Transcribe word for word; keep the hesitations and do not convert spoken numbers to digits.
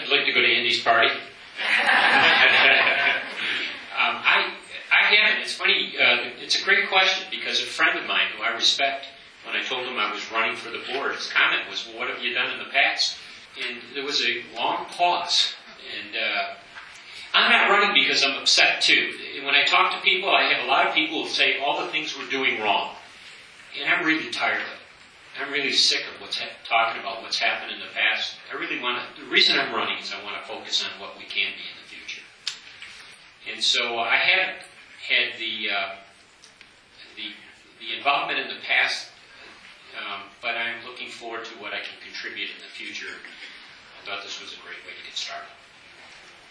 you like to go to Andy's party? um, I, I haven't. It's funny. Uh, it's a great question because a friend of mine who I respect, when I told him I was running for the board, his comment was, well, what have you done in the past? And there was a long pause. And uh, I'm not running because I'm upset too. When I talk to people, I have a lot of people who say all the things we're doing wrong. And I'm really tired of it. I'm really sick of what's ha- talking about what's happened in the past. I really want to, the reason I'm running is I want to focus on what we can be in the future. And so I haven't had the, uh, the, the involvement in the past, um, but I'm looking forward to what I can contribute in the future. I thought this was a great way to get started.